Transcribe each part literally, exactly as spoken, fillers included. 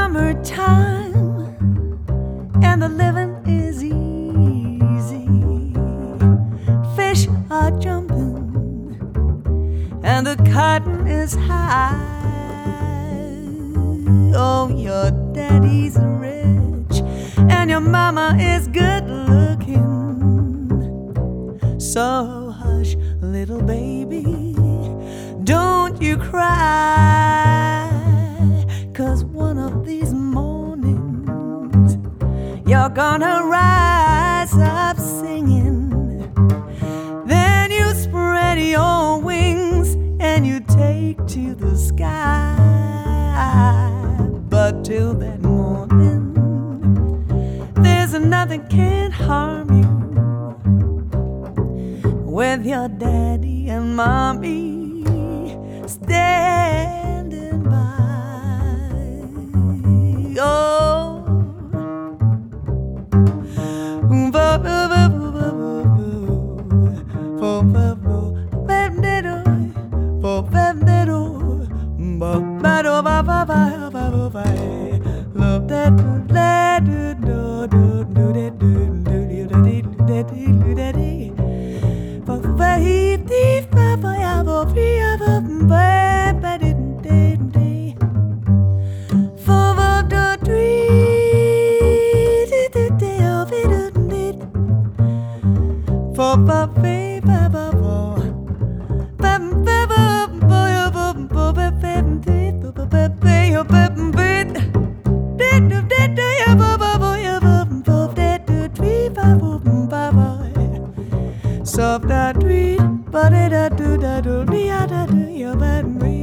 summertime and the living is easy. Fish are jumping and the cotton is high. Oh, your daddy's rich and your mama is good looking. So hush, little baby, don't you cry, 'cause one of these mornings you're gonna rise up singing. Then you spread your wings and you take to the sky. But till that morning, there's nothing can harm you with your daddy and mommy standing by. Oh, love that soft that tweet, but it a do da do me a da do your bad me.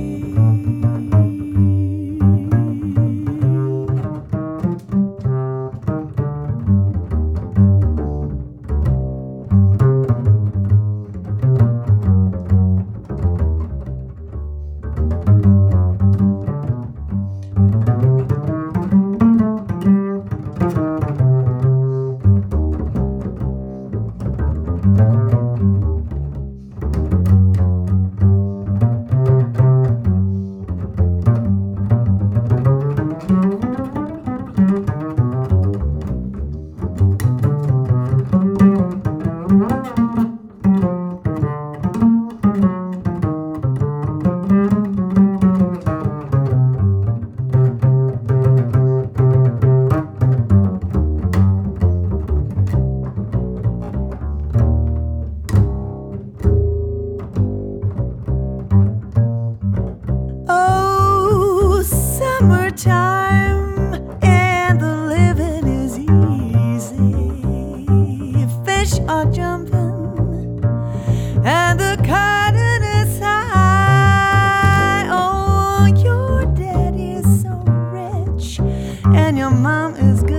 Summertime and the living is easy. Fish are jumping and the cotton is high. Oh, your daddy is so rich and your mom is